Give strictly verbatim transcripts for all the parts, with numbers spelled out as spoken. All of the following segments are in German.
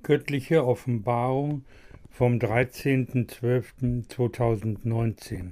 Göttliche Offenbarung vom dreizehnten zwölften zweitausendneunzehn.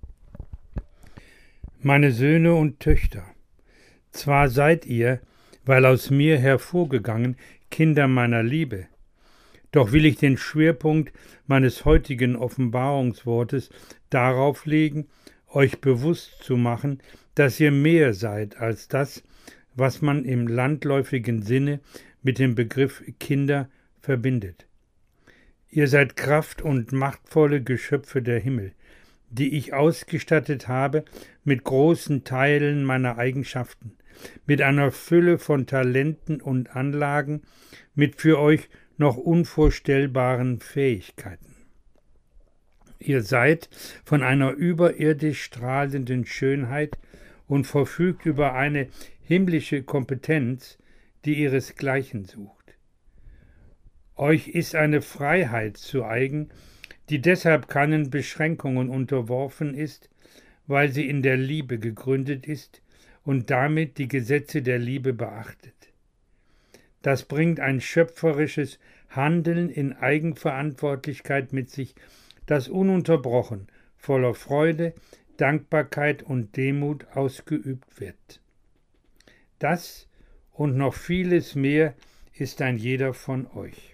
Meine Söhne und Töchter, zwar seid ihr, weil aus mir hervorgegangen, Kinder meiner Liebe, doch will ich den Schwerpunkt meines heutigen Offenbarungswortes darauf legen, euch bewusst zu machen, dass ihr mehr seid als das, was man im landläufigen Sinne mit dem Begriff Kinder verbindet. Ihr seid Kraft- und machtvolle Geschöpfe der Himmel, die ich ausgestattet habe mit großen Teilen meiner Eigenschaften, mit einer Fülle von Talenten und Anlagen, mit für euch noch unvorstellbaren Fähigkeiten. Ihr seid von einer überirdisch strahlenden Schönheit und verfügt über eine himmlische Kompetenz, die ihresgleichen sucht. Euch ist eine Freiheit zu eigen, die deshalb keinen Beschränkungen unterworfen ist, weil sie in der Liebe gegründet ist und damit die Gesetze der Liebe beachtet. Das bringt ein schöpferisches Handeln in Eigenverantwortlichkeit mit sich, das ununterbrochen, voller Freude, Dankbarkeit und Demut ausgeübt wird. Das und noch vieles mehr ist ein jeder von euch.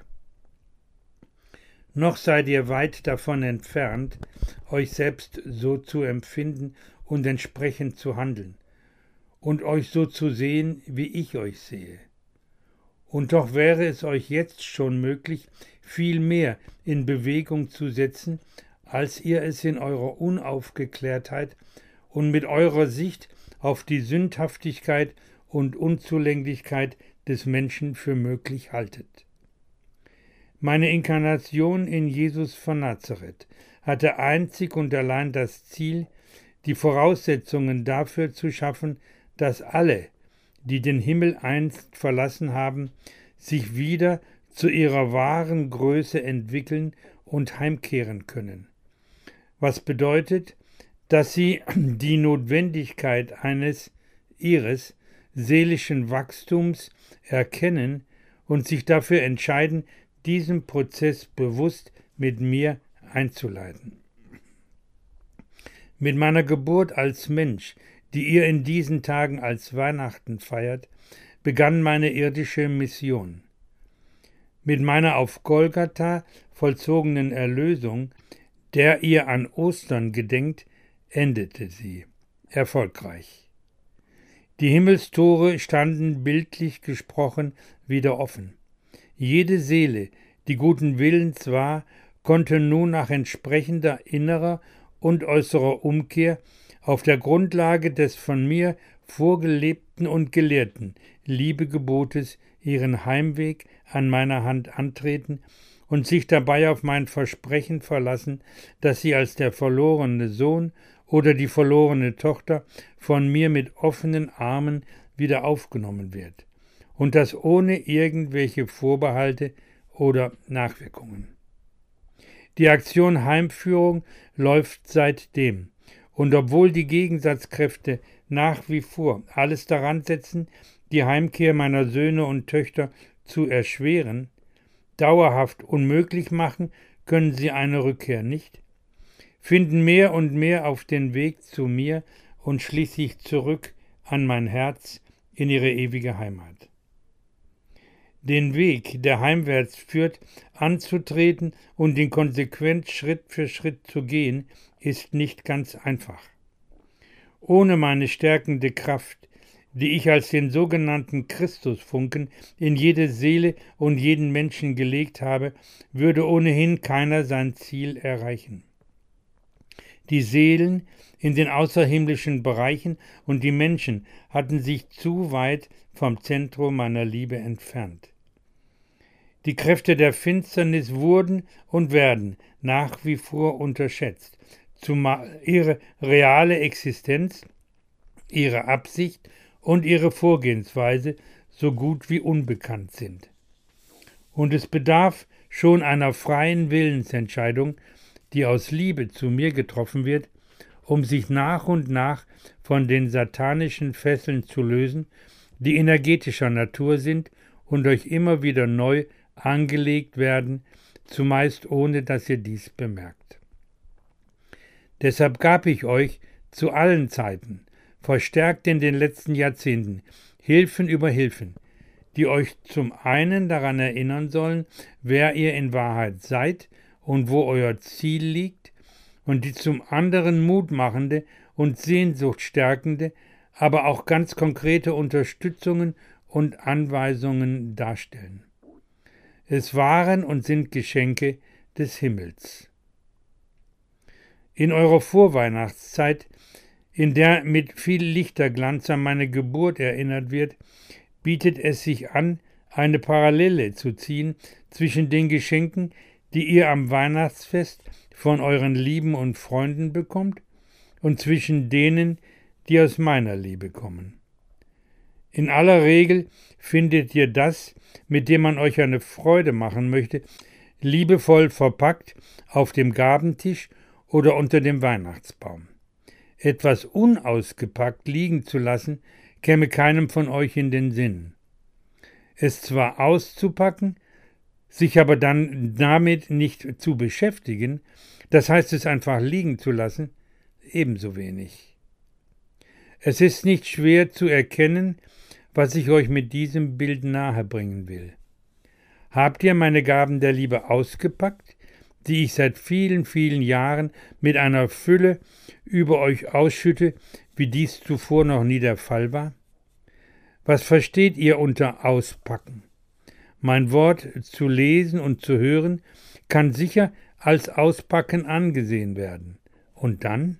Noch seid ihr weit davon entfernt, euch selbst so zu empfinden und entsprechend zu handeln und euch so zu sehen, wie ich euch sehe. Und doch wäre es euch jetzt schon möglich, viel mehr in Bewegung zu setzen, als ihr es in eurer Unaufgeklärtheit und mit eurer Sicht auf die Sündhaftigkeit und Unzulänglichkeit des Menschen für möglich haltet. Meine Inkarnation in Jesus von Nazareth hatte einzig und allein das Ziel, die Voraussetzungen dafür zu schaffen, dass alle, die den Himmel einst verlassen haben, sich wieder zu ihrer wahren Größe entwickeln und heimkehren können. Was bedeutet, dass sie die Notwendigkeit eines ihres seelischen Wachstums erkennen und sich dafür entscheiden, diesen Prozess bewusst mit mir einzuleiten. Mit meiner Geburt als Mensch, die ihr in diesen Tagen als Weihnachten feiert, begann meine irdische Mission. Mit meiner auf Golgatha vollzogenen Erlösung, der ihr an Ostern gedenkt, endete sie erfolgreich. Die Himmelstore standen bildlich gesprochen wieder offen. Jede Seele, die guten Willens war, konnte nun nach entsprechender innerer und äußerer Umkehr auf der Grundlage des von mir vorgelebten und gelehrten Liebegebotes ihren Heimweg an meiner Hand antreten und sich dabei auf mein Versprechen verlassen, dass sie als der verlorene Sohn oder die verlorene Tochter von mir mit offenen Armen wieder aufgenommen wird. Und das ohne irgendwelche Vorbehalte oder Nachwirkungen. Die Aktion Heimführung läuft seitdem, und obwohl die Gegensatzkräfte nach wie vor alles daran setzen, die Heimkehr meiner Söhne und Töchter zu erschweren, dauerhaft unmöglich machen, können sie eine Rückkehr nicht, finden mehr und mehr auf den Weg zu mir und schließlich zurück an mein Herz in ihre ewige Heimat. Den Weg, der heimwärts führt, anzutreten und ihn konsequent Schritt für Schritt zu gehen, ist nicht ganz einfach. Ohne meine stärkende Kraft, die ich als den sogenannten Christusfunken in jede Seele und jeden Menschen gelegt habe, würde ohnehin keiner sein Ziel erreichen. Die Seelen in den außerhimmlischen Bereichen und die Menschen hatten sich zu weit vom Zentrum meiner Liebe entfernt. Die Kräfte der Finsternis wurden und werden nach wie vor unterschätzt, zumal ihre reale Existenz, ihre Absicht und ihre Vorgehensweise so gut wie unbekannt sind. Und es bedarf schon einer freien Willensentscheidung, die aus Liebe zu mir getroffen wird, um sich nach und nach von den satanischen Fesseln zu lösen, die energetischer Natur sind und euch immer wieder neu angelegt werden, zumeist ohne dass ihr dies bemerkt. Deshalb gab ich euch zu allen Zeiten, verstärkt in den letzten Jahrzehnten, Hilfen über Hilfen, die euch zum einen daran erinnern sollen, wer ihr in Wahrheit seid und wo euer Ziel liegt, und die zum anderen mutmachende und sehnsuchtstärkende, aber auch ganz konkrete Unterstützungen und Anweisungen darstellen. Es waren und sind Geschenke des Himmels. In eurer Vorweihnachtszeit, in der mit viel Lichterglanz an meine Geburt erinnert wird, bietet es sich an, eine Parallele zu ziehen zwischen den Geschenken, die ihr am Weihnachtsfest von euren Lieben und Freunden bekommt, und zwischen denen, die aus meiner Liebe kommen. In aller Regel findet ihr das, mit dem man euch eine Freude machen möchte, liebevoll verpackt auf dem Gabentisch oder unter dem Weihnachtsbaum. Etwas unausgepackt liegen zu lassen, käme keinem von euch in den Sinn. Es zwar auszupacken, sich aber dann damit nicht zu beschäftigen, das heißt es einfach liegen zu lassen, ebenso wenig. Es ist nicht schwer zu erkennen, was ich euch mit diesem Bild nahebringen will. Habt ihr meine Gaben der Liebe ausgepackt, die ich seit vielen, vielen Jahren mit einer Fülle über euch ausschütte, wie dies zuvor noch nie der Fall war? Was versteht ihr unter Auspacken? Mein Wort zu lesen und zu hören kann sicher als Auspacken angesehen werden. Und dann?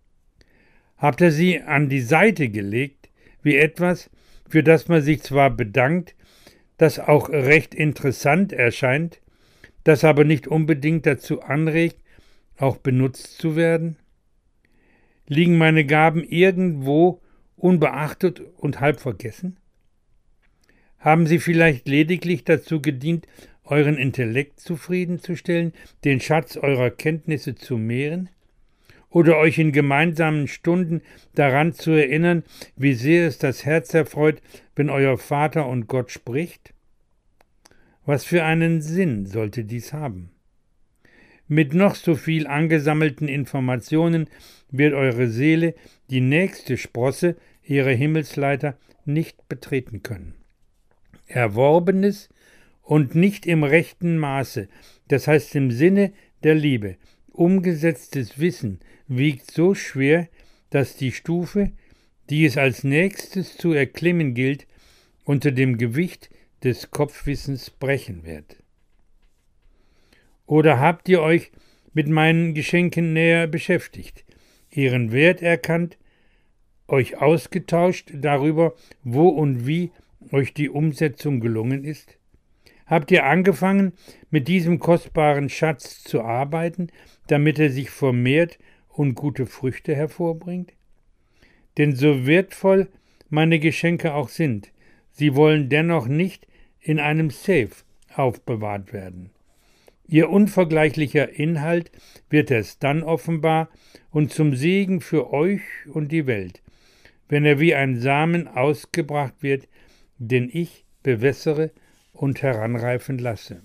Habt ihr sie an die Seite gelegt, wie etwas, für das man sich zwar bedankt, das auch recht interessant erscheint, das aber nicht unbedingt dazu anregt, auch benutzt zu werden? Liegen meine Gaben irgendwo unbeachtet und halb vergessen? Haben sie vielleicht lediglich dazu gedient, euren Intellekt zufriedenzustellen, den Schatz eurer Kenntnisse zu mehren? Oder euch in gemeinsamen Stunden daran zu erinnern, wie sehr es das Herz erfreut, wenn euer Vater und Gott spricht? Was für einen Sinn sollte dies haben? Mit noch so viel angesammelten Informationen wird eure Seele die nächste Sprosse ihrer Himmelsleiter nicht betreten können. Erworbenes und nicht im rechten Maße, das heißt im Sinne der Liebe, umgesetztes Wissen wiegt so schwer, dass die Stufe, die es als nächstes zu erklimmen gilt, unter dem Gewicht des Kopfwissens brechen wird. Oder habt ihr euch mit meinen Geschenken näher beschäftigt, ihren Wert erkannt, euch ausgetauscht darüber, wo und wie euch die Umsetzung gelungen ist? Habt ihr angefangen, mit diesem kostbaren Schatz zu arbeiten, damit er sich vermehrt und gute Früchte hervorbringt? Denn so wertvoll meine Geschenke auch sind, sie wollen dennoch nicht in einem Safe aufbewahrt werden. Ihr unvergleichlicher Inhalt wird erst dann offenbar und zum Segen für euch und die Welt, wenn er wie ein Samen ausgebracht wird, den ich bewässere und heranreifen lasse.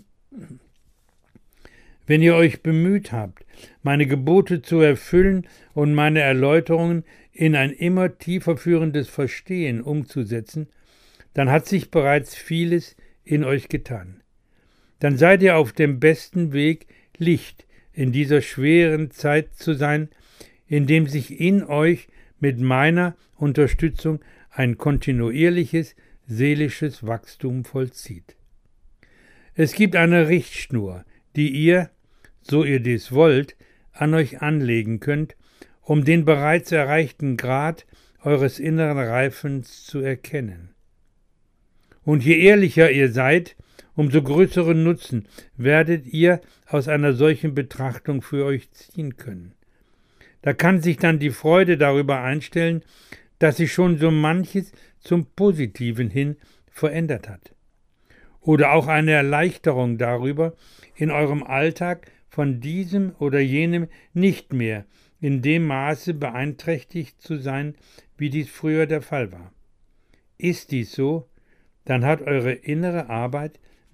Wenn ihr euch bemüht habt, meine Gebote zu erfüllen und meine Erläuterungen in ein immer tiefer führendes Verstehen umzusetzen, dann hat sich bereits vieles in euch getan. Dann seid ihr auf dem besten Weg, Licht in dieser schweren Zeit zu sein, indem sich in euch mit meiner Unterstützung ein kontinuierliches seelisches Wachstum vollzieht. Es gibt eine Richtschnur, die ihr, so ihr dies wollt, an euch anlegen könnt, um den bereits erreichten Grad eures inneren Reifens zu erkennen. Und je ehrlicher ihr seid, umso größeren Nutzen werdet ihr aus einer solchen Betrachtung für euch ziehen können. Da kann sich dann die Freude darüber einstellen, dass sich schon so manches zum Positiven hin verändert hat. Oder auch eine Erleichterung darüber, in eurem Alltag von diesem oder jenem nicht mehr in dem Maße beeinträchtigt zu sein, wie dies früher der Fall war. Ist dies so, dann hat eure innere Arbeit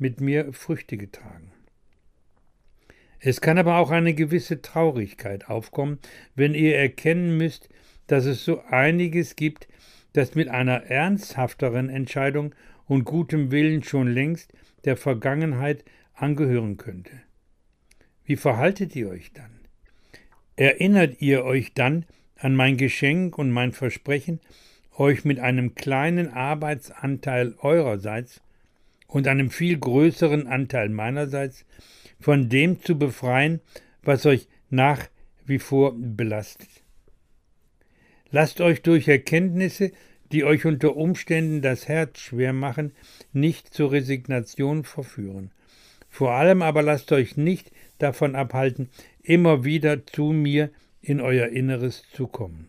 mit mir Früchte getragen. Es kann aber auch eine gewisse Traurigkeit aufkommen, wenn ihr erkennen müsst, dass es so einiges gibt, das mit einer ernsthafteren Entscheidung und gutem Willen schon längst der Vergangenheit angehören könnte. Wie verhaltet ihr euch dann? Erinnert ihr euch dann an mein Geschenk und mein Versprechen, euch mit einem kleinen Arbeitsanteil eurerseits und einem viel größeren Anteil meinerseits von dem zu befreien, was euch nach wie vor belastet? Lasst euch durch Erkenntnisse, die euch unter Umständen das Herz schwer machen, nicht zur Resignation verführen. Vor allem aber lasst euch nicht davon abhalten, immer wieder zu mir in euer Inneres zu kommen.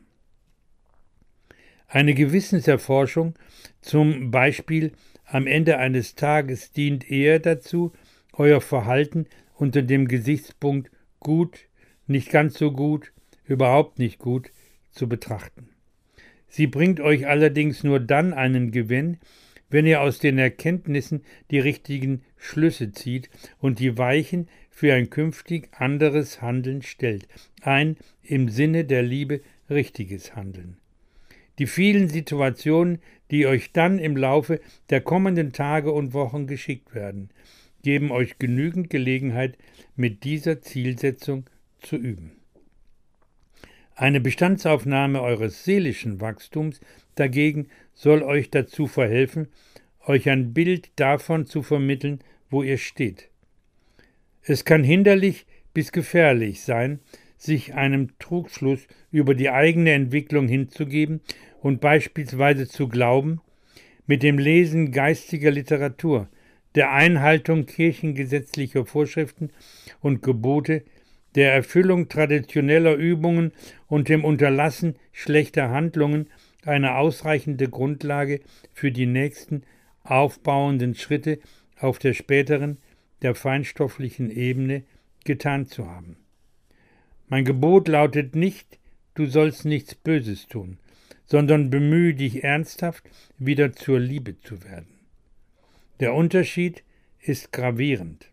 Eine Gewissenserforschung, zum Beispiel am Ende eines Tages, dient eher dazu, euer Verhalten unter dem Gesichtspunkt gut, nicht ganz so gut, überhaupt nicht gut zu betrachten. Sie bringt euch allerdings nur dann einen Gewinn, wenn ihr aus den Erkenntnissen die richtigen Schlüsse zieht und die Weichen für ein künftig anderes Handeln stellt, ein im Sinne der Liebe richtiges Handeln. Die vielen Situationen, die euch dann im Laufe der kommenden Tage und Wochen geschickt werden, geben euch genügend Gelegenheit, mit dieser Zielsetzung zu üben. Eine Bestandsaufnahme eures seelischen Wachstums dagegen soll euch dazu verhelfen, euch ein Bild davon zu vermitteln, wo ihr steht. Es kann hinderlich bis gefährlich sein, sich einem Trugschluss über die eigene Entwicklung hinzugeben und beispielsweise zu glauben, mit dem Lesen geistiger Literatur, der Einhaltung kirchengesetzlicher Vorschriften und Gebote, der Erfüllung traditioneller Übungen und dem Unterlassen schlechter Handlungen eine ausreichende Grundlage für die nächsten aufbauenden Schritte auf der späteren, der feinstofflichen Ebene getan zu haben. Mein Gebot lautet nicht, du sollst nichts Böses tun, sondern bemühe dich ernsthaft, wieder zur Liebe zu werden. Der Unterschied ist gravierend.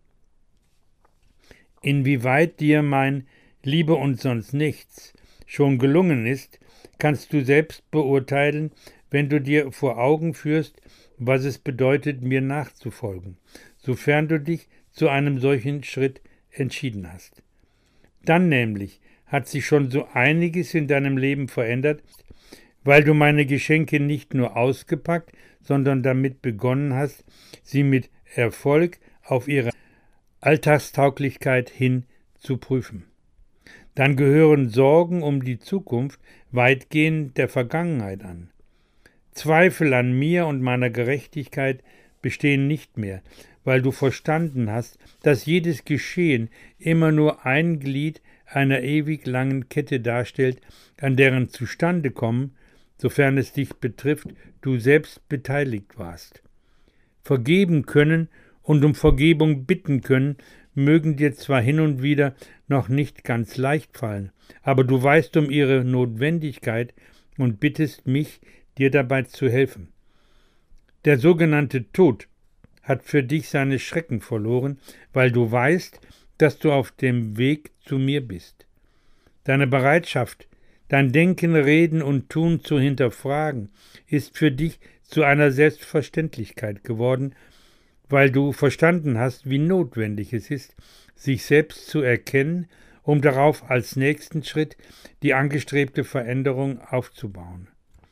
Inwieweit dir mein Liebe und sonst nichts schon gelungen ist, kannst du selbst beurteilen, wenn du dir vor Augen führst, was es bedeutet, mir nachzufolgen, sofern du dich zu einem solchen Schritt entschieden hast. Dann nämlich hat sich schon so einiges in deinem Leben verändert, weil du meine Geschenke nicht nur ausgepackt, sondern damit begonnen hast, sie mit Erfolg auf ihre Alltagstauglichkeit hin zu prüfen. Dann gehören Sorgen um die Zukunft weitgehend der Vergangenheit an. Zweifel an mir und meiner Gerechtigkeit bestehen nicht mehr, weil du verstanden hast, dass jedes Geschehen immer nur ein Glied einer ewig langen Kette darstellt, an deren Zustandekommen, sofern es dich betrifft, du selbst beteiligt warst. Vergeben können und um Vergebung bitten können, mögen dir zwar hin und wieder noch nicht ganz leicht fallen, aber du weißt um ihre Notwendigkeit und bittest mich, dir dabei zu helfen. Der sogenannte Tod hat für dich seine Schrecken verloren, weil du weißt, dass du auf dem Weg zu mir bist. Deine Bereitschaft, dein Denken, Reden und Tun zu hinterfragen, ist für dich zu einer Selbstverständlichkeit geworden, weil du verstanden hast, wie notwendig es ist, sich selbst zu erkennen, um darauf als nächsten Schritt die angestrebte Veränderung aufzubauen.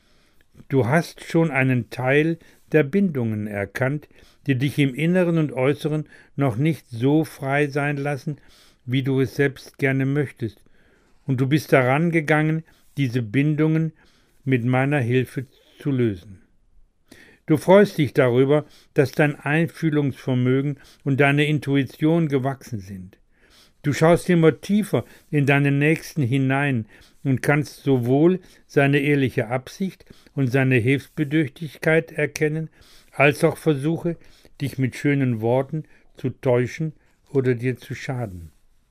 Du hast schon einen Teil der Bindungen erkannt, die dich im Inneren und Äußeren noch nicht so frei sein lassen, wie du es selbst gerne möchtest, und du bist daran gegangen, diese Bindungen mit meiner Hilfe zu lösen. Du freust dich darüber, dass dein Einfühlungsvermögen und deine Intuition gewachsen sind. Du schaust immer tiefer in deinen Nächsten hinein und kannst sowohl seine ehrliche Absicht und seine Hilfsbedürftigkeit erkennen, als auch Versuche, dich mit schönen Worten zu täuschen oder dir zu schaden.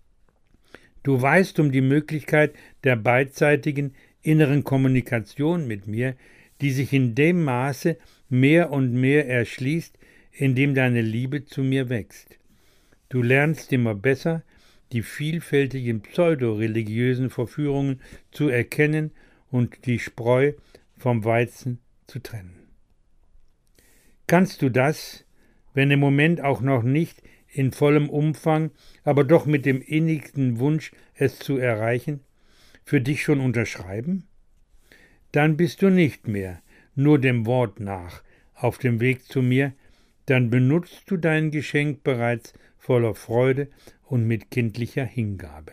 Du weißt um die Möglichkeit der beidseitigen inneren Kommunikation mit mir, die sich in dem Maße mehr und mehr erschließt, indem deine Liebe zu mir wächst. Du lernst immer besser, die vielfältigen pseudoreligiösen Verführungen zu erkennen und die Spreu vom Weizen zu trennen. Kannst du das, wenn im Moment auch noch nicht in vollem Umfang, aber doch mit dem innigsten Wunsch, es zu erreichen, für dich schon unterschreiben? Dann bist du nicht mehr nur dem Wort nach auf dem Weg zu mir, dann benutzt du dein Geschenk bereits voller Freude und mit kindlicher Hingabe.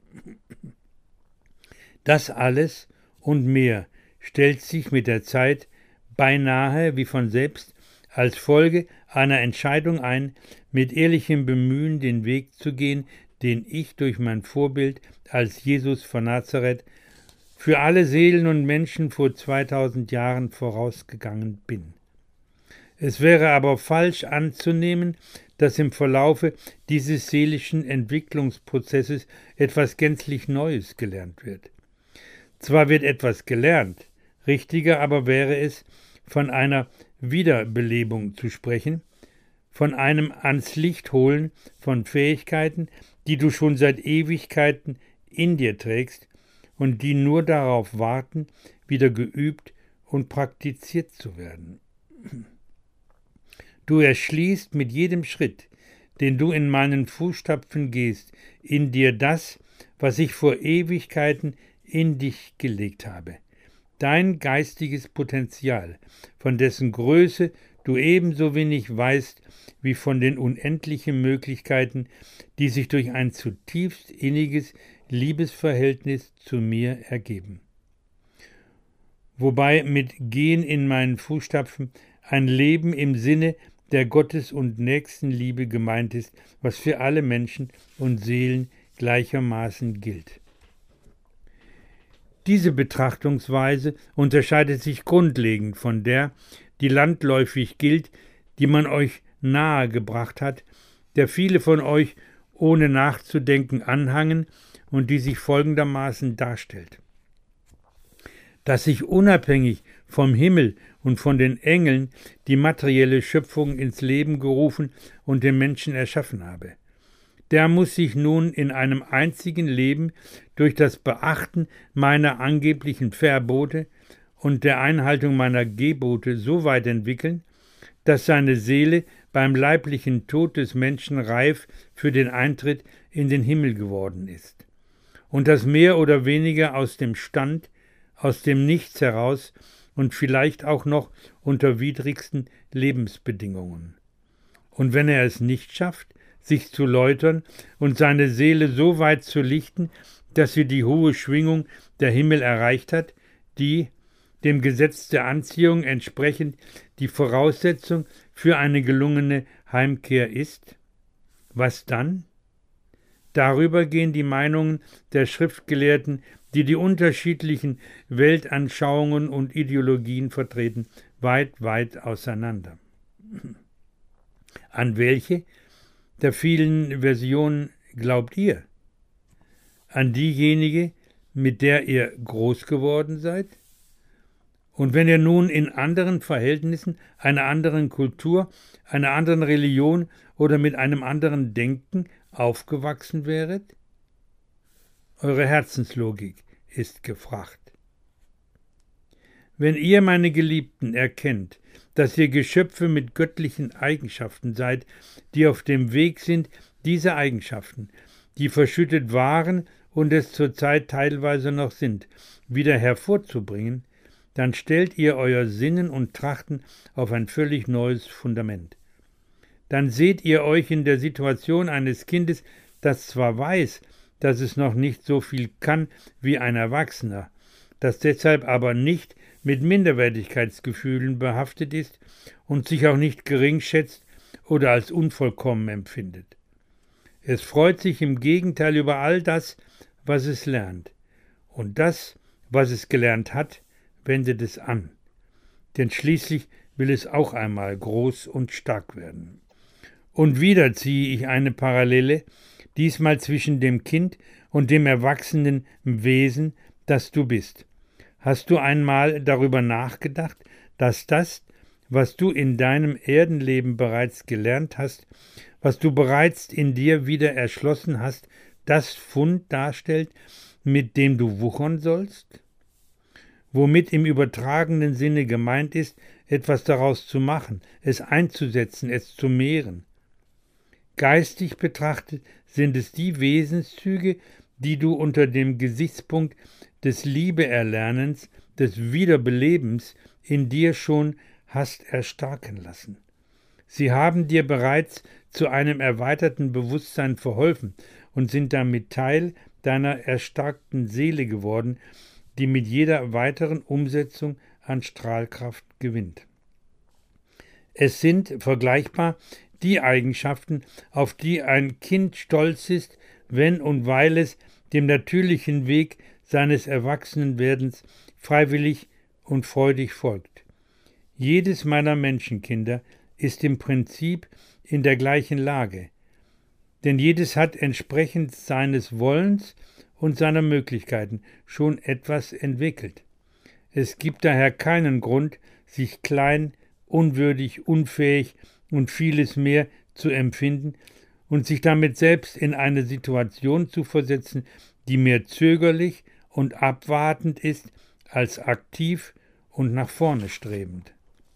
Das alles und mehr stellt sich mit der Zeit beinahe wie von selbst als Folge einer Entscheidung ein, mit ehrlichem Bemühen den Weg zu gehen, den ich durch mein Vorbild als Jesus von Nazareth für alle Seelen und Menschen vor zweitausend Jahren vorausgegangen bin. Es wäre aber falsch anzunehmen, dass im Verlaufe dieses seelischen Entwicklungsprozesses etwas gänzlich Neues gelernt wird. Zwar wird etwas gelernt, richtiger aber wäre es, von einer Wiederbelebung zu sprechen, von einem ans Licht holen von Fähigkeiten, die du schon seit Ewigkeiten in dir trägst und die nur darauf warten, wieder geübt und praktiziert zu werden. Du erschließt mit jedem Schritt, den du in meinen Fußstapfen gehst, in dir das, was ich vor Ewigkeiten in dich gelegt habe. Dein geistiges Potenzial, von dessen Größe du ebenso wenig weißt, wie von den unendlichen Möglichkeiten, die sich durch ein zutiefst inniges Liebesverhältnis zu mir ergeben. Wobei mit Gehen in meinen Fußstapfen ein Leben im Sinne der Gottes- und Nächstenliebe gemeint ist, was für alle Menschen und Seelen gleichermaßen gilt. Diese Betrachtungsweise unterscheidet sich grundlegend von der, die landläufig gilt, die man euch nahegebracht hat, der viele von euch ohne nachzudenken anhangen und die sich folgendermaßen darstellt. Dass ich unabhängig vom Himmel und von den Engeln die materielle Schöpfung ins Leben gerufen und den Menschen erschaffen habe. Der muss sich nun in einem einzigen Leben durch das Beachten meiner angeblichen Verbote und der Einhaltung meiner Gebote so weit entwickeln, dass seine Seele beim leiblichen Tod des Menschen reif für den Eintritt in den Himmel geworden ist. Und das mehr oder weniger aus dem Stand, aus dem Nichts heraus und vielleicht auch noch unter widrigsten Lebensbedingungen. Und wenn er es nicht schafft, sich zu läutern und seine Seele so weit zu lichten, dass sie die hohe Schwingung der Himmel erreicht hat, die, dem Gesetz der Anziehung entsprechend, die Voraussetzung für eine gelungene Heimkehr ist, was dann? Darüber gehen die Meinungen der Schriftgelehrten, die die unterschiedlichen Weltanschauungen und Ideologien vertreten, weit, weit auseinander. An welche der vielen Versionen glaubt ihr? An diejenige, mit der ihr groß geworden seid? Und wenn ihr nun in anderen Verhältnissen, einer anderen Kultur, einer anderen Religion oder mit einem anderen Denken aufgewachsen wäret? Eure Herzenslogik ist gefragt. Wenn ihr, meine Geliebten, erkennt, dass ihr Geschöpfe mit göttlichen Eigenschaften seid, die auf dem Weg sind, diese Eigenschaften, die verschüttet waren und es zurzeit teilweise noch sind, wieder hervorzubringen, dann stellt ihr euer Sinnen und Trachten auf ein völlig neues Fundament. Dann seht ihr euch in der Situation eines Kindes, das zwar weiß, dass es noch nicht so viel kann wie ein Erwachsener, das deshalb aber nicht mit Minderwertigkeitsgefühlen behaftet ist und sich auch nicht gering schätzt oder als unvollkommen empfindet. Es freut sich im Gegenteil über all das, was es lernt. Und das, was es gelernt hat, wendet es an. Denn schließlich will es auch einmal groß und stark werden. Und wieder ziehe ich eine Parallele, diesmal zwischen dem Kind und dem erwachsenen Wesen, das du bist. Hast du einmal darüber nachgedacht, dass das, was du in deinem Erdenleben bereits gelernt hast, was du bereits in dir wieder erschlossen hast, das Pfund darstellt, mit dem du wuchern sollst? Womit im übertragenen Sinne gemeint ist, etwas daraus zu machen, es einzusetzen, es zu mehren. Geistig betrachtet sind es die Wesenszüge, die du unter dem Gesichtspunkt des Liebeerlernens, des Wiederbelebens in dir schon hast erstarken lassen. Sie haben dir bereits zu einem erweiterten Bewusstsein verholfen und sind damit Teil deiner erstarkten Seele geworden, die mit jeder weiteren Umsetzung an Strahlkraft gewinnt. Es sind vergleichbar die Eigenschaften, auf die ein Kind stolz ist, wenn und weil es dem natürlichen Weg seines Erwachsenenwerdens freiwillig und freudig folgt. Jedes meiner Menschenkinder ist im Prinzip in der gleichen Lage, denn jedes hat entsprechend seines Wollens und seiner Möglichkeiten schon etwas entwickelt. Es gibt daher keinen Grund, sich klein, unwürdig, unfähig und vieles mehr zu empfinden und sich damit selbst in eine Situation zu versetzen, die mehr zögerlich und abwartend ist als aktiv und nach vorne strebend.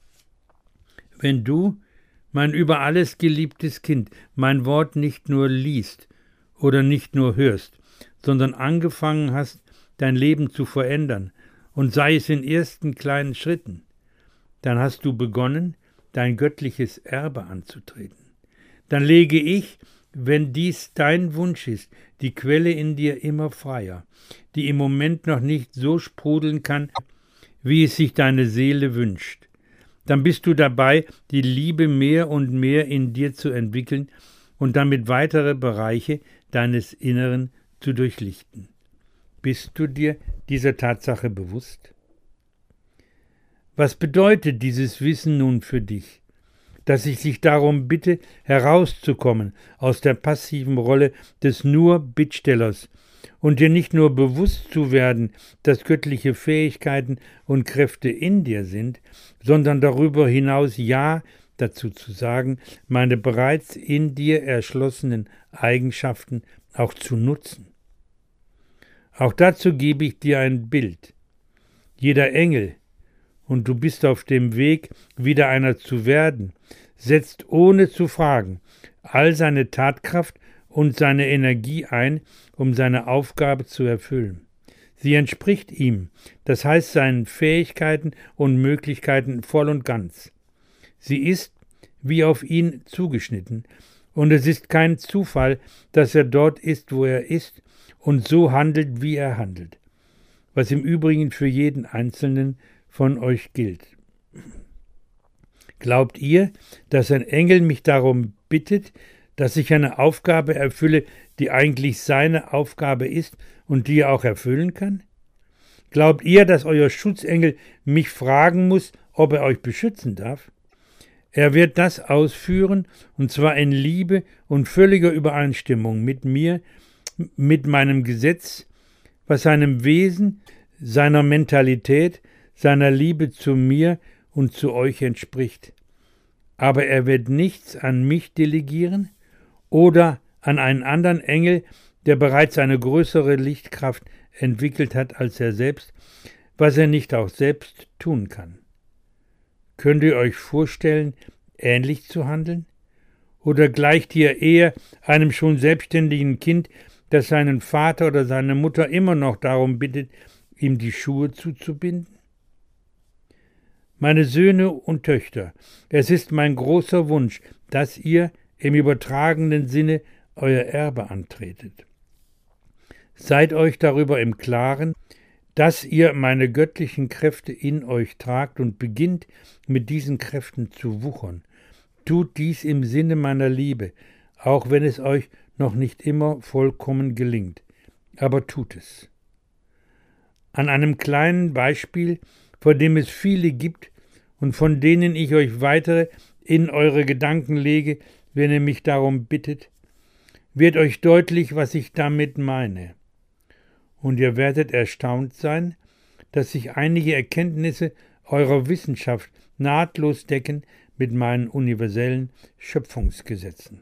Wenn du, mein über alles geliebtes Kind, mein Wort nicht nur liest oder nicht nur hörst, sondern angefangen hast, dein Leben zu verändern, und sei es in ersten kleinen Schritten, dann hast du begonnen, dein göttliches Erbe anzutreten. Dann lege ich, wenn dies dein Wunsch ist, die Quelle in dir immer freier, die im Moment noch nicht so sprudeln kann, wie es sich deine Seele wünscht. Dann bist du dabei, die Liebe mehr und mehr in dir zu entwickeln und damit weitere Bereiche deines Inneren zu durchlichten. Bist du dir dieser Tatsache bewusst? Was bedeutet dieses Wissen nun für dich? Dass ich dich darum bitte, herauszukommen aus der passiven Rolle des nur Bittstellers und dir nicht nur bewusst zu werden, dass göttliche Fähigkeiten und Kräfte in dir sind, sondern darüber hinaus Ja dazu zu sagen, meine bereits in dir erschlossenen Eigenschaften auch zu nutzen. Auch dazu gebe ich dir ein Bild. Jeder Engel, und du bist auf dem Weg, wieder einer zu werden, setzt ohne zu fragen all seine Tatkraft und seine Energie ein, um seine Aufgabe zu erfüllen. Sie entspricht ihm, das heißt seinen Fähigkeiten und Möglichkeiten voll und ganz. Sie ist wie auf ihn zugeschnitten, und es ist kein Zufall, dass er dort ist, wo er ist, und so handelt, wie er handelt, was im Übrigen für jeden Einzelnen von euch gilt. Glaubt ihr, dass ein Engel mich darum bittet, dass ich eine Aufgabe erfülle, die eigentlich seine Aufgabe ist und die er auch erfüllen kann? Glaubt ihr, dass euer Schutzengel mich fragen muss, ob er euch beschützen darf? Er wird das ausführen, und zwar in Liebe und völliger Übereinstimmung mit mir, mit meinem Gesetz, was seinem Wesen, seiner Mentalität, seiner Liebe zu mir und zu euch entspricht. Aber er wird nichts an mich delegieren oder an einen anderen Engel, der bereits eine größere Lichtkraft entwickelt hat als er selbst, was er nicht auch selbst tun kann. Könnt ihr euch vorstellen, ähnlich zu handeln? Oder gleicht ihr eher einem schon selbstständigen Kind, das seinen Vater oder seine Mutter immer noch darum bittet, ihm die Schuhe zuzubinden? Meine Söhne und Töchter, es ist mein großer Wunsch, dass ihr im übertragenen Sinne euer Erbe antretet. Seid euch darüber im Klaren, dass ihr meine göttlichen Kräfte in euch tragt und beginnt, mit diesen Kräften zu wuchern. Tut dies im Sinne meiner Liebe, auch wenn es euch noch nicht immer vollkommen gelingt. Aber tut es. An einem kleinen Beispiel, von dem es viele gibt und von denen ich euch weitere in eure Gedanken lege, wenn ihr mich darum bittet, wird euch deutlich, was ich damit meine. Und ihr werdet erstaunt sein, dass sich einige Erkenntnisse eurer Wissenschaft nahtlos decken mit meinen universellen Schöpfungsgesetzen.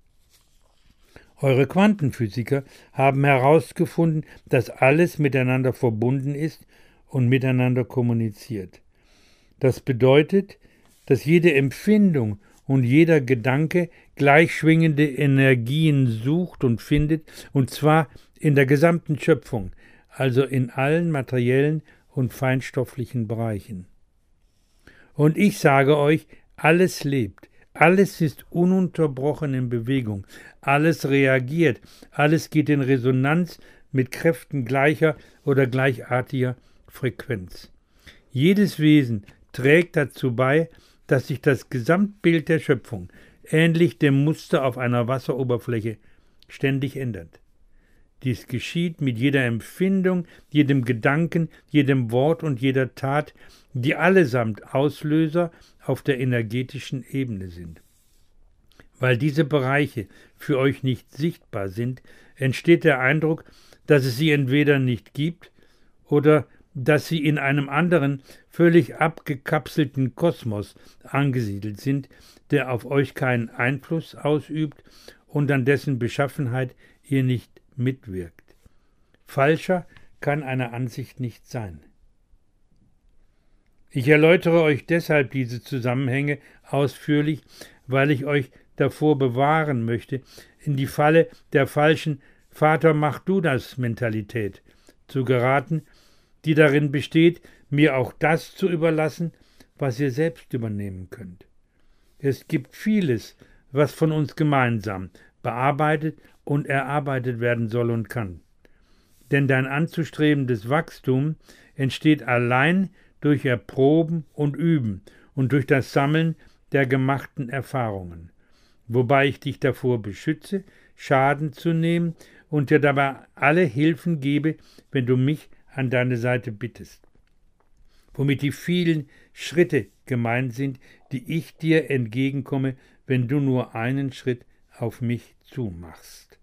Eure Quantenphysiker haben herausgefunden, dass alles miteinander verbunden ist und miteinander kommuniziert. Das bedeutet, dass jede Empfindung und jeder Gedanke gleichschwingende Energien sucht und findet, und zwar in der gesamten Schöpfung, also in allen materiellen und feinstofflichen Bereichen. Und ich sage euch, alles lebt, alles ist ununterbrochen in Bewegung, alles reagiert, alles geht in Resonanz mit Kräften gleicher oder gleichartiger Frequenz. Jedes Wesen trägt dazu bei, dass sich das Gesamtbild der Schöpfung, ähnlich dem Muster auf einer Wasseroberfläche, ständig ändert. Dies geschieht mit jeder Empfindung, jedem Gedanken, jedem Wort und jeder Tat, die allesamt Auslöser auf der energetischen Ebene sind. Weil diese Bereiche für euch nicht sichtbar sind, entsteht der Eindruck, dass es sie entweder nicht gibt oder dass sie in einem anderen, völlig abgekapselten Kosmos angesiedelt sind, der auf euch keinen Einfluss ausübt und an dessen Beschaffenheit ihr nicht mitwirkt. Falscher kann eine Ansicht nicht sein. Ich erläutere euch deshalb diese Zusammenhänge ausführlich, weil ich euch davor bewahren möchte, in die Falle der falschen Vater, mach du das Mentalität zu geraten, die darin besteht, mir auch das zu überlassen, was ihr selbst übernehmen könnt. Es gibt vieles, was von uns gemeinsam bearbeitet und erarbeitet werden soll und kann. Denn dein anzustrebendes Wachstum entsteht allein durch Erproben und Üben und durch das Sammeln der gemachten Erfahrungen, wobei ich dich davor beschütze, Schaden zu nehmen und dir dabei alle Hilfen gebe, wenn du mich an deine Seite bittest. Womit die vielen Schritte gemeint sind, die ich dir entgegenkomme, wenn du nur einen Schritt auf mich zumachst.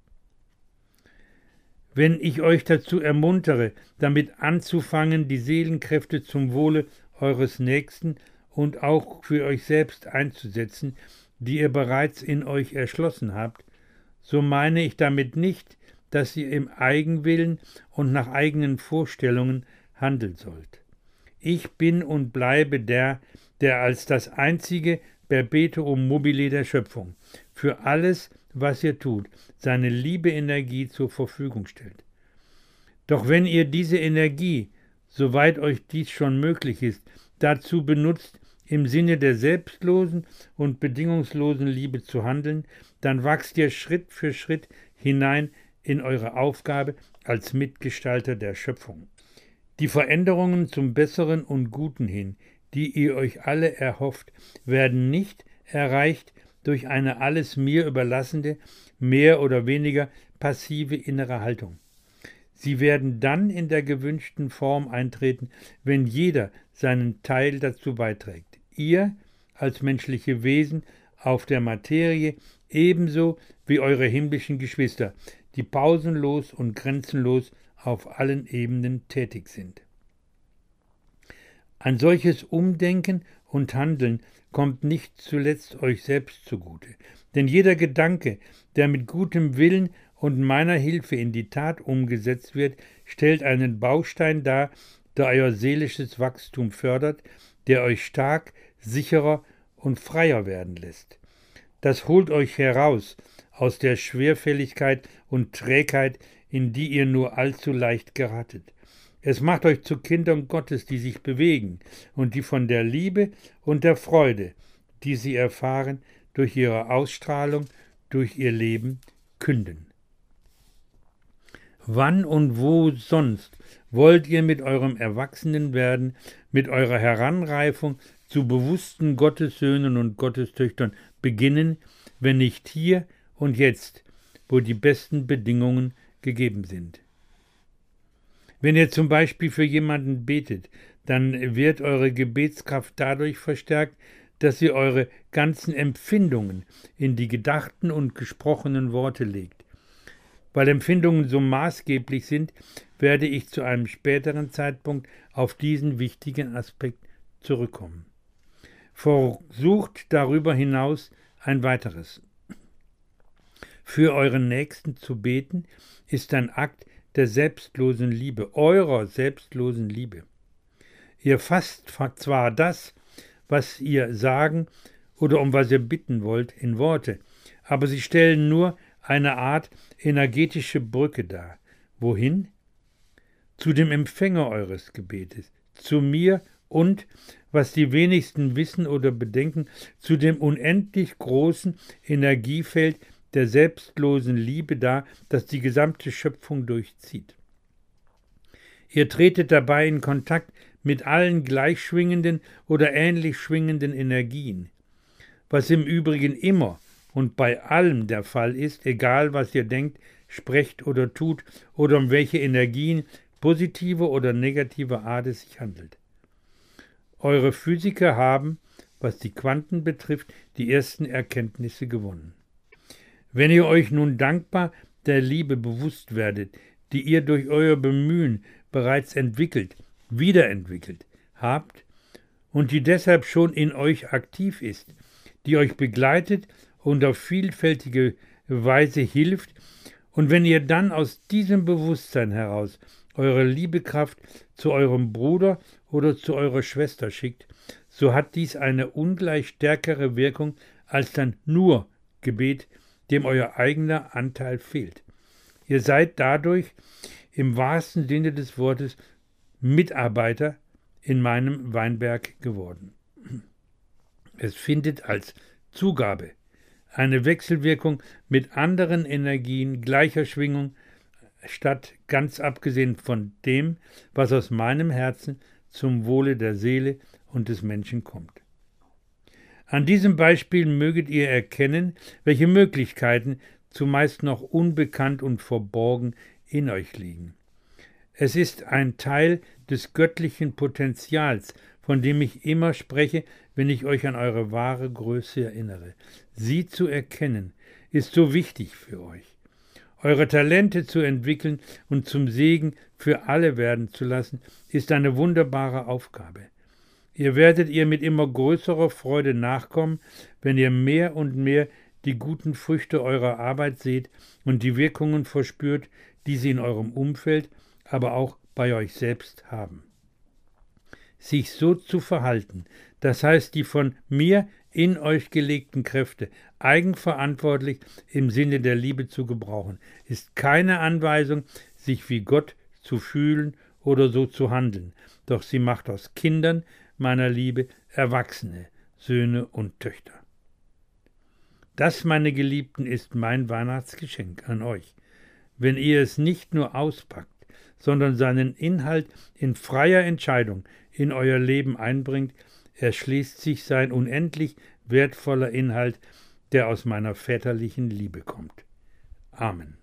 Wenn ich euch dazu ermuntere, damit anzufangen, die Seelenkräfte zum Wohle eures Nächsten und auch für euch selbst einzusetzen, die ihr bereits in euch erschlossen habt, so meine ich damit nicht, dass ihr im Eigenwillen und nach eigenen Vorstellungen handeln sollt. Ich bin und bleibe der, der als das einzige Perpetuum mobile der Schöpfung für alles, was ihr tut, seine Liebe-Energie zur Verfügung stellt. Doch wenn ihr diese Energie, soweit euch dies schon möglich ist, dazu benutzt, im Sinne der selbstlosen und bedingungslosen Liebe zu handeln, dann wachst ihr Schritt für Schritt hinein in eure Aufgabe als Mitgestalter der Schöpfung. Die Veränderungen zum Besseren und Guten hin, die ihr euch alle erhofft, werden nicht erreicht durch eine alles mir überlassende, mehr oder weniger passive innere Haltung. Sie werden dann in der gewünschten Form eintreten, wenn jeder seinen Teil dazu beiträgt. Ihr als menschliche Wesen auf der Materie ebenso wie eure himmlischen Geschwister, die pausenlos und grenzenlos auf allen Ebenen tätig sind. Ein solches Umdenken und Handeln kommt nicht zuletzt euch selbst zugute, denn jeder Gedanke, der mit gutem Willen und meiner Hilfe in die Tat umgesetzt wird, stellt einen Baustein dar, der euer seelisches Wachstum fördert, der euch stark, sicherer und freier werden lässt. Das holt euch heraus aus der Schwerfälligkeit und Trägheit, in die ihr nur allzu leicht geratet. Es macht euch zu Kindern Gottes, die sich bewegen und die von der Liebe und der Freude, die sie erfahren, durch ihre Ausstrahlung, durch ihr Leben künden. Wann und wo sonst wollt ihr mit eurem Erwachsenenwerden, mit eurer Heranreifung zu bewussten Gottessöhnen und Gottestöchtern beginnen, wenn nicht hier und jetzt, wo die besten Bedingungen gegeben sind? Wenn ihr zum Beispiel für jemanden betet, dann wird eure Gebetskraft dadurch verstärkt, dass ihr eure ganzen Empfindungen in die gedachten und gesprochenen Worte legt. Weil Empfindungen so maßgeblich sind, werde ich zu einem späteren Zeitpunkt auf diesen wichtigen Aspekt zurückkommen. Versucht darüber hinaus ein weiteres. Für euren Nächsten zu beten, ist ein Akt der selbstlosen Liebe, eurer selbstlosen Liebe. Ihr fasst zwar das, was ihr sagen oder um was ihr bitten wollt, in Worte, aber sie stellen nur eine Art energetische Brücke dar. Wohin? Zu dem Empfänger eures Gebetes, zu mir und, was die wenigsten wissen oder bedenken, zu dem unendlich großen Energiefeld der selbstlosen Liebe dar, das die gesamte Schöpfung durchzieht. Ihr tretet dabei in Kontakt mit allen gleichschwingenden oder ähnlich schwingenden Energien, was im Übrigen immer und bei allem der Fall ist, egal was ihr denkt, sprecht oder tut oder um welche Energien positiver oder negativer Art es sich handelt. Eure Physiker haben, was die Quanten betrifft, die ersten Erkenntnisse gewonnen. Wenn ihr euch nun dankbar der Liebe bewusst werdet, die ihr durch euer Bemühen bereits entwickelt, wiederentwickelt habt und die deshalb schon in euch aktiv ist, die euch begleitet und auf vielfältige Weise hilft, und wenn ihr dann aus diesem Bewusstsein heraus eure Liebekraft zu eurem Bruder oder zu eurer Schwester schickt, so hat dies eine ungleich stärkere Wirkung als dann nur Gebet, dem euer eigener Anteil fehlt. Ihr seid dadurch im wahrsten Sinne des Wortes Mitarbeiter in meinem Weinberg geworden. Es findet als Zugabe eine Wechselwirkung mit anderen Energien gleicher Schwingung statt, ganz abgesehen von dem, was aus meinem Herzen zum Wohle der Seele und des Menschen kommt. An diesem Beispiel möget ihr erkennen, welche Möglichkeiten, zumeist noch unbekannt und verborgen, in euch liegen. Es ist ein Teil des göttlichen Potenzials, von dem ich immer spreche, wenn ich euch an eure wahre Größe erinnere. Sie zu erkennen, ist so wichtig für euch. Eure Talente zu entwickeln und zum Segen für alle werden zu lassen, ist eine wunderbare Aufgabe. Ihr werdet ihr mit immer größerer Freude nachkommen, wenn ihr mehr und mehr die guten Früchte eurer Arbeit seht und die Wirkungen verspürt, die sie in eurem Umfeld, aber auch bei euch selbst haben. Sich so zu verhalten, das heißt, die von mir in euch gelegten Kräfte eigenverantwortlich im Sinne der Liebe zu gebrauchen, ist keine Anweisung, sich wie Gott zu fühlen oder so zu handeln, doch sie macht aus Kindern meiner Liebe Erwachsene, Söhne und Töchter. Das, meine Geliebten, ist mein Weihnachtsgeschenk an euch. Wenn ihr es nicht nur auspackt, sondern seinen Inhalt in freier Entscheidung in euer Leben einbringt, erschließt sich sein unendlich wertvoller Inhalt, der aus meiner väterlichen Liebe kommt. Amen.